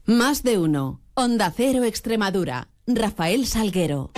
Más de uno. Onda Cero Extremadura. Rafael Salguero.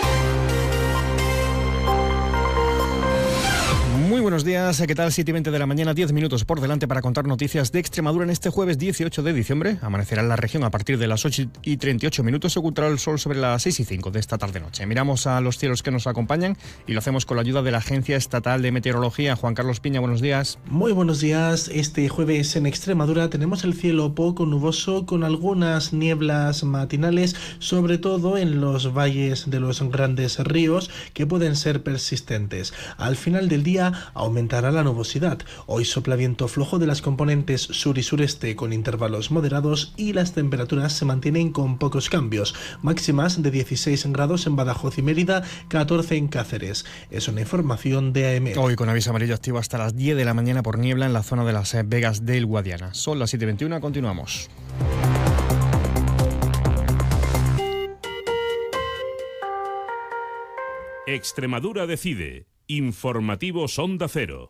Muy buenos días, ¿qué tal? 7:20 de la mañana, 10 minutos por delante para contar noticias de Extremadura en este jueves 18 de diciembre. Amanecerá en la región a partir de las 8:38, se ocultará el sol sobre las 6:05 de esta tarde-noche. Miramos a los cielos que nos acompañan y lo hacemos con la ayuda de la Agencia Estatal de Meteorología. Juan Carlos Piña, buenos días. Muy buenos días. Este jueves en Extremadura tenemos el cielo poco nuboso con algunas nieblas matinales, sobre todo en los valles de los grandes ríos, que pueden ser persistentes. Al final del día aumentará la nubosidad. Hoy sopla viento flojo de las componentes sur y sureste con intervalos moderados y las temperaturas se mantienen con pocos cambios. Máximas de 16 grados en Badajoz y Mérida, 14 en Cáceres. Es una información de AM. Hoy con aviso amarillo activo hasta las 10 de la mañana por niebla en la zona de las Vegas del Guadiana. Son las 7:21, continuamos. Extremadura decide. Informativos Onda Cero.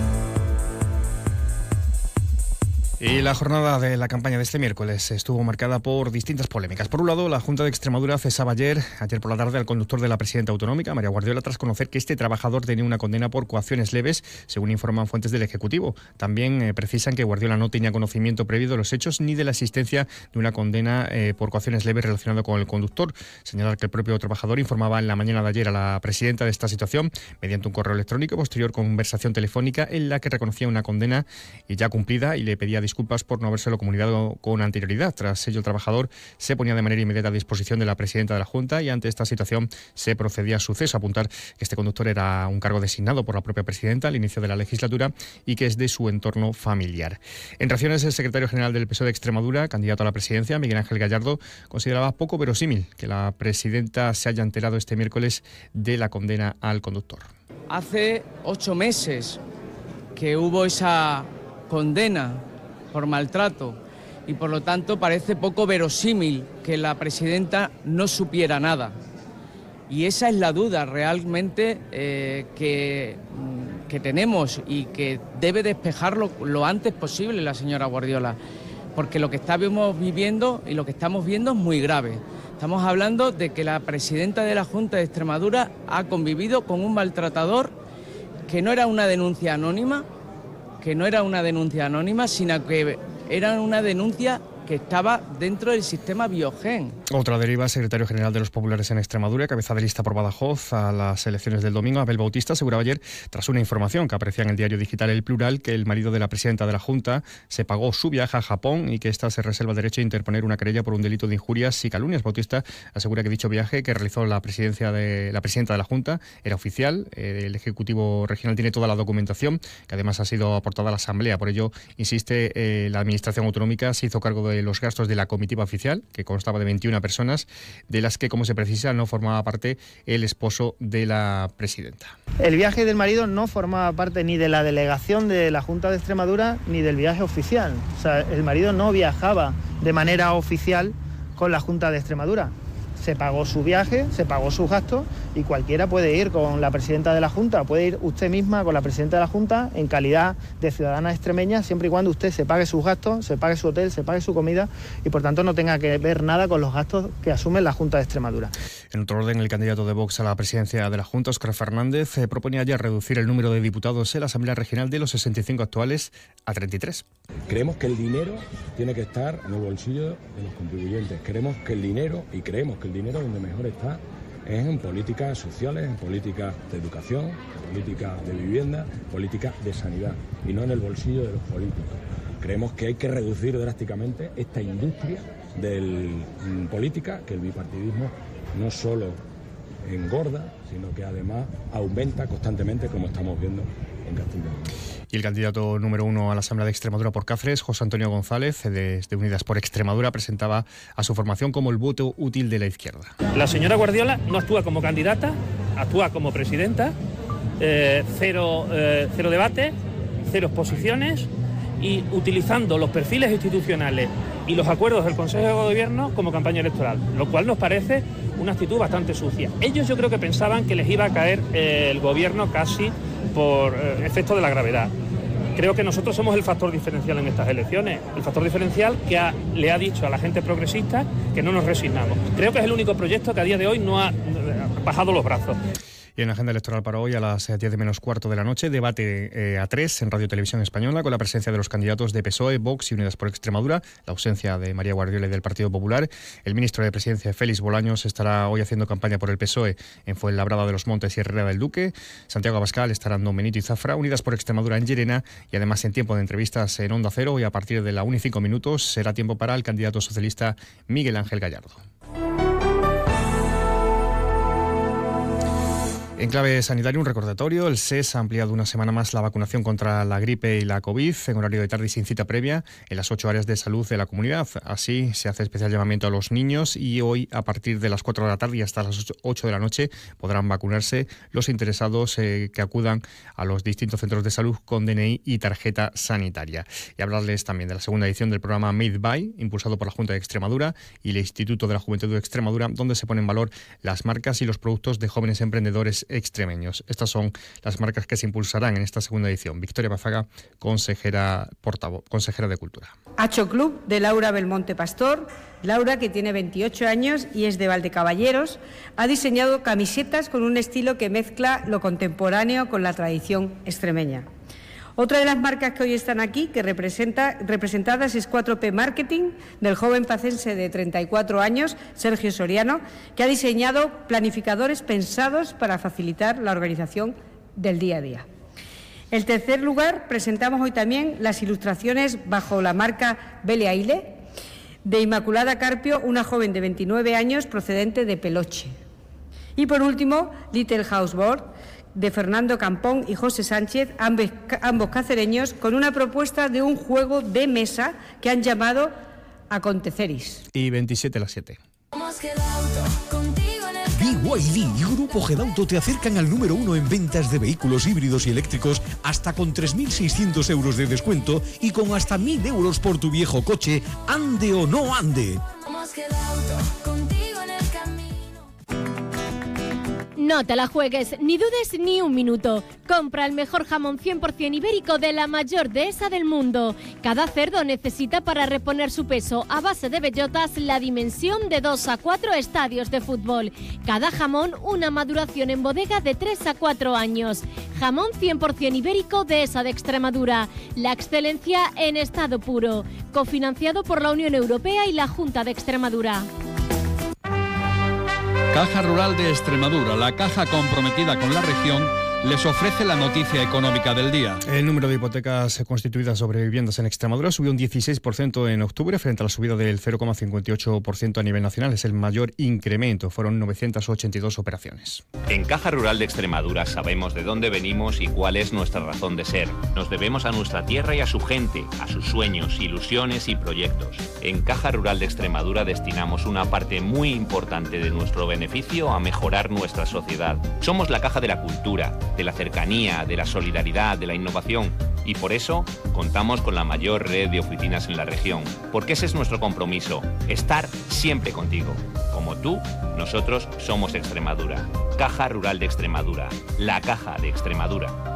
Y la jornada de la campaña de este miércoles estuvo marcada por distintas polémicas. Por un lado, la Junta de Extremadura cesaba ayer por la tarde al conductor de la presidenta autonómica, María Guardiola, tras conocer que este trabajador tenía una condena por coacciones leves, según informan fuentes del Ejecutivo. También precisan que Guardiola no tenía conocimiento previo de los hechos ni de la existencia de una condena por coacciones leves relacionada con el conductor. Señalar que el propio trabajador informaba en la mañana de ayer a la presidenta de esta situación mediante un correo electrónico, posterior conversación telefónica en la que reconocía una condena ya cumplida y le pedía disculpas por no habérselo comunicado con anterioridad. Tras ello, el trabajador se ponía de manera inmediata a disposición de la presidenta de la Junta y ante esta situación se procedía a su ceso. Apuntar que este conductor era un cargo designado por la propia presidenta al inicio de la legislatura y que es de su entorno familiar. En reacciones, el secretario general del PSOE de Extremadura, candidato a la presidencia, Miguel Ángel Gallardo, consideraba poco verosímil que la presidenta se haya enterado este miércoles de la condena al conductor. Hace 8 meses que hubo esa condena por maltrato y por lo tanto parece poco verosímil que la presidenta no supiera nada. Y esa es la duda realmente que tenemos y que debe despejarlo lo antes posible la señora Guardiola, porque lo que estamos viviendo y lo que estamos viendo es muy grave. Estamos hablando de que la presidenta de la Junta de Extremadura ha convivido con un maltratador que no era una denuncia anónima, sino que era una denuncia que estaba dentro del sistema Biogen. Otra deriva, secretario general de los Populares en Extremadura, cabeza de lista por Badajoz a las elecciones del domingo, Abel Bautista, aseguraba ayer, tras una información que aparecía en el diario digital El Plural, que el marido de la presidenta de la Junta se pagó su viaje a Japón y que ésta se reserva el derecho a interponer una querella por un delito de injurias y calumnias. Bautista asegura que dicho viaje que realizó la presidenta de la Junta era oficial. El Ejecutivo Regional tiene toda la documentación, que además ha sido aportada a la Asamblea. Por ello, insiste, la Administración Autonómica se hizo cargo de los gastos de la comitiva oficial, que constaba de 21 personas, de las que, como se precisa, no formaba parte el esposo de la presidenta. El viaje del marido no formaba parte ni de la delegación de la Junta de Extremadura ni del viaje oficial. O sea, el marido no viajaba de manera oficial con la Junta de Extremadura. Se pagó su viaje, se pagó sus gastos y cualquiera puede ir con la presidenta de la Junta, puede ir usted misma con la presidenta de la Junta en calidad de ciudadana extremeña, siempre y cuando usted se pague sus gastos, se pague su hotel, se pague su comida y por tanto no tenga que ver nada con los gastos que asume la Junta de Extremadura. En otro orden, el candidato de Vox a la presidencia de la Junta, Óscar Fernández, proponía ya reducir el número de diputados en la Asamblea Regional de los 65 actuales a 33. Creemos que el dinero tiene que estar en el bolsillo de los contribuyentes. Creemos que el dinero donde mejor está es en políticas sociales, en políticas de educación, en políticas de vivienda, políticas de sanidad y no en el bolsillo de los políticos. Creemos que hay que reducir drásticamente esta industria de política, que el bipartidismo no solo engorda, sino que además aumenta constantemente, como estamos viendo en Castilla y León. Y el candidato número 1 a la Asamblea de Extremadura por Cáceres, José Antonio González, de Unidas por Extremadura, presentaba a su formación como el voto útil de la izquierda. La señora Guardiola no actúa como candidata, actúa como presidenta, cero debate, cero exposiciones y utilizando los perfiles institucionales y los acuerdos del Consejo de Gobierno como campaña electoral, lo cual nos parece una actitud bastante sucia. Ellos yo creo que pensaban que les iba a caer el gobierno casi por efecto de la gravedad. creo que nosotros somos el factor diferencial en estas elecciones, el factor diferencial que le ha dicho a la gente progresista que no nos resignamos. Creo que es el único proyecto que a día de hoy no ha bajado los brazos. Y en la agenda electoral para hoy, a las 10 menos cuarto de la noche, debate a 3 en Radio Televisión Española con la presencia de los candidatos de PSOE, Vox y Unidas por Extremadura, la ausencia de María Guardiola y del Partido Popular. El ministro de Presidencia, Félix Bolaños, estará hoy haciendo campaña por el PSOE en Fuenlabrada de los Montes y Herrera del Duque. Santiago Abascal estará en Don Benito y Zafra, Unidas por Extremadura en Llerena, y además en tiempo de entrevistas en Onda Cero y a partir de la 1:05 será tiempo para el candidato socialista Miguel Ángel Gallardo. En clave sanitaria, un recordatorio. El SES ha ampliado una semana más la vacunación contra la gripe y la COVID en horario de tarde y sin cita previa en las 8 áreas de salud de la comunidad. Así se hace especial llamamiento a los niños y hoy a partir de las 4 de la tarde y hasta las 8 de la noche podrán vacunarse los interesados que acudan a los distintos centros de salud con DNI y tarjeta sanitaria. Y hablarles también de la segunda edición del programa Made by, impulsado por la Junta de Extremadura y el Instituto de la Juventud de Extremadura, donde se ponen en valor las marcas y los productos de jóvenes emprendedores extremeños. Estas son las marcas que se impulsarán en esta segunda edición. Victoria Bazaga, consejera de Cultura. Hacho Club de Laura Belmonte Pastor. Laura, que tiene 28 años y es de Valdecaballeros, ha diseñado camisetas con un estilo que mezcla lo contemporáneo con la tradición extremeña. Otra de las marcas que hoy están aquí, que representadas, es 4P Marketing, del joven pacense de 34 años, Sergio Soriano, que ha diseñado planificadores pensados para facilitar la organización del día a día. En tercer lugar, presentamos hoy también las ilustraciones bajo la marca Belle Aile, de Inmaculada Carpio, una joven de 29 años procedente de Peloche. Y por último, Little Houseboard, de Fernando Campón y José Sánchez, ambos cacereños, con una propuesta de un juego de mesa que han llamado Aconteceris. Y 27 a las 7. BYD y Grupo Gedauto te acercan al número 1 en ventas de vehículos híbridos y eléctricos, hasta con 3.600 euros de descuento y con hasta 1.000 euros por tu viejo coche, ande o no ande. No te la juegues, ni dudes ni un minuto. Compra el mejor jamón 100% ibérico de la mayor dehesa del mundo. Cada cerdo necesita para reponer su peso a base de bellotas la dimensión de 2 a 4 estadios de fútbol. Cada jamón una maduración en bodega de 3 a 4 años. Jamón 100% ibérico dehesa de Extremadura. La excelencia en estado puro. Cofinanciado por la Unión Europea y la Junta de Extremadura. Caja Rural de Extremadura, la caja comprometida con la región, les ofrece la noticia económica del día. El número de hipotecas constituidas sobre viviendas en Extremadura subió un 16% en octubre frente a la subida del 0,58% a nivel nacional. Es el mayor incremento, fueron 982 operaciones. En Caja Rural de Extremadura sabemos de dónde venimos y cuál es nuestra razón de ser. Nos debemos a nuestra tierra y a su gente, a sus sueños, ilusiones y proyectos. En Caja Rural de Extremadura destinamos una parte muy importante de nuestro beneficio a mejorar nuestra sociedad. Somos la caja de la cultura, de la cercanía, de la solidaridad, de la innovación. Y por eso contamos con la mayor red de oficinas en la región. Porque ese es nuestro compromiso, estar siempre contigo. Como tú, nosotros somos Extremadura. Caja Rural de Extremadura, la caja de Extremadura.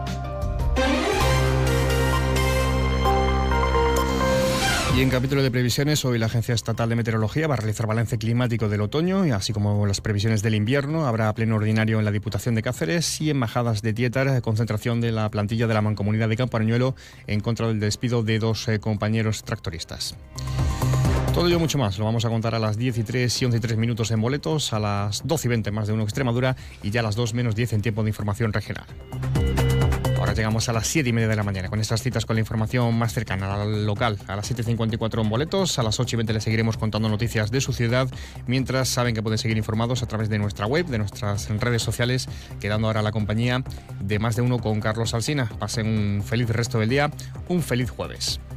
Y en capítulo de previsiones, hoy la Agencia Estatal de Meteorología va a realizar balance climático del otoño, y así como las previsiones del invierno. Habrá pleno ordinario en la Diputación de Cáceres y en Majadas de Tietar, concentración de la plantilla de la Mancomunidad de Campo Arañuelo en contra del despido de 2 compañeros tractoristas. Todo ello mucho más lo vamos a contar a las 10:03 y 11:03 en boletos, a las 12:20 más de uno Extremadura y ya a las 2 menos 10 en tiempo de información regional. Ahora llegamos a las 7:30 de la mañana con estas citas con la información más cercana al local. A las 7:54 en boletos, a las 8:20 les seguiremos contando noticias de su ciudad, mientras saben que pueden seguir informados a través de nuestra web, de nuestras redes sociales, quedando ahora la compañía de Más de Uno con Carlos Alsina. Pasen un feliz resto del día, un feliz jueves.